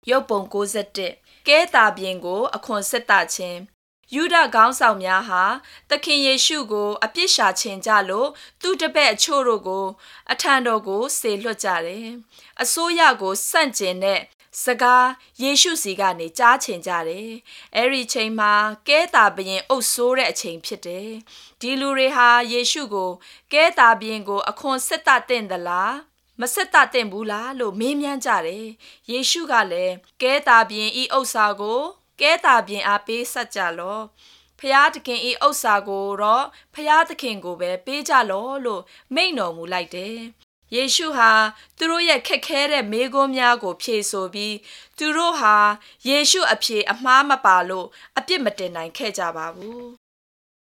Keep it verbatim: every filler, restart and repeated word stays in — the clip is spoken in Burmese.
ရုပ်ပုံကိုးสิบเอ็ดကဲတာပြင်ကိုအခွန်စစ်တာခြင်းယူဒခေါင်းဆောင်များဟာသခင်ယေရှုကိုအပြစ်ရှာခြင်းကြလို့သူတပည့်အချို့တို့ကိုအထံတော်ကိုဆေလွှတ်ကြတယ်။အစိုးရကိုစန့်ကျင်တဲ့စကားယေရှုစီကနေကြားချင်ကြတယ်။အဲ့ဒီချိန်မှာကဲတာပြင်အုပ်ဆိုးတဲ့အချိန်ဖြစ်တယ်။ဒီလူတွေဟာယေရှုကိုကဲတာပြင်ကိုအခွန်စစ်တာတင်သလားမစစ်တာတင်ဘူးလားလို့မေးမြန်းကြတယ်။ယေရှုကလည်းကဲတာပြင်ဤဥစ္စာကိုကဲတာပြင်အားပေးဆက်ကြလော့ဖျားသခင်ဤဥစ္စာကိုတော့ဖျားသခင်ကိုပဲပေးကြလော့လို့မိန့်တော်မူလိုက်တယ်။ယေရှုဟာသူတို့ရဲ့ခက်ခဲတဲ့မေးခွန်းများကိုဖြေဆိုပြီးသူတို့ဟာယေရှုအဖြေအမှားမပါလို့အပြစ်မတင်နိုင်ခဲ့ကြပါဘူး။